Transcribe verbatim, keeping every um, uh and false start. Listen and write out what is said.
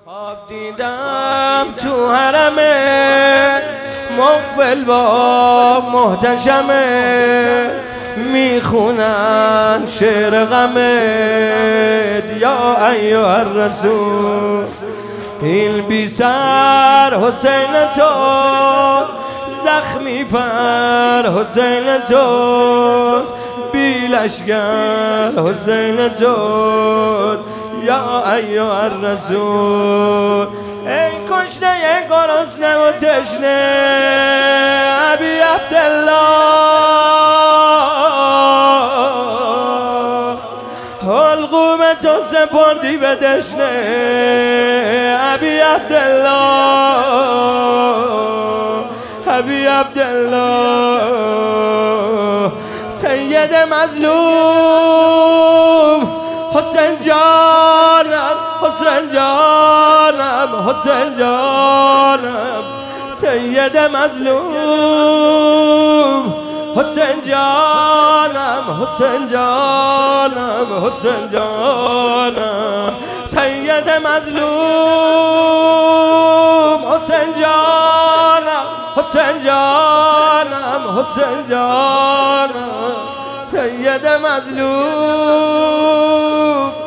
خواب دیدم تو حرمه مقبل با محتشمه میخونن شعر غمت یا ایها الرسول. این بی سر حسین تو زخمی پر حسین تو بی لشگر حسین تو یا ایها الرسول. ای کشته گرسنه و تشنه ابی عبدالله حلقوم تو سپردی به دشنه ابی عبدالله ابی عبدالله سید مظلوم حسین جانم حسین جانم حسین جانم سید مظلوم حسین جانم حسین جانم حسین جانم سید مظلوم حسین جانم حسین جانم حسین جانم سید مظلوم